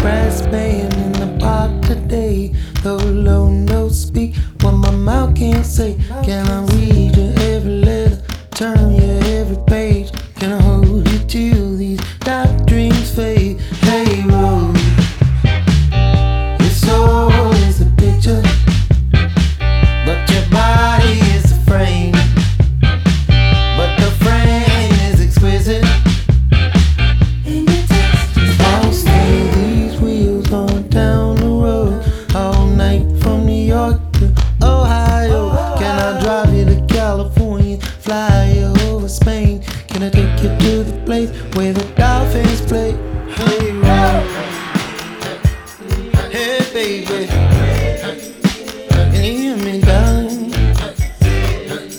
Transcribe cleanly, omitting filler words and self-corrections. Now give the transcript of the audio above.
brass band in the park today. Though low notes speak what my mouth can't say. Can I read your every letter, turn your every page? Can I hold you till these dark dreams fade? Hey road, your soul is a picture, but your body is a frame. But the frame is exquisite. I'll steer these wheels on down the road all night from New York to Ohio. Can I drive you to California, fly you over Spain? Can I take you to the place where the dolphins play? Hey, road. Hey, baby.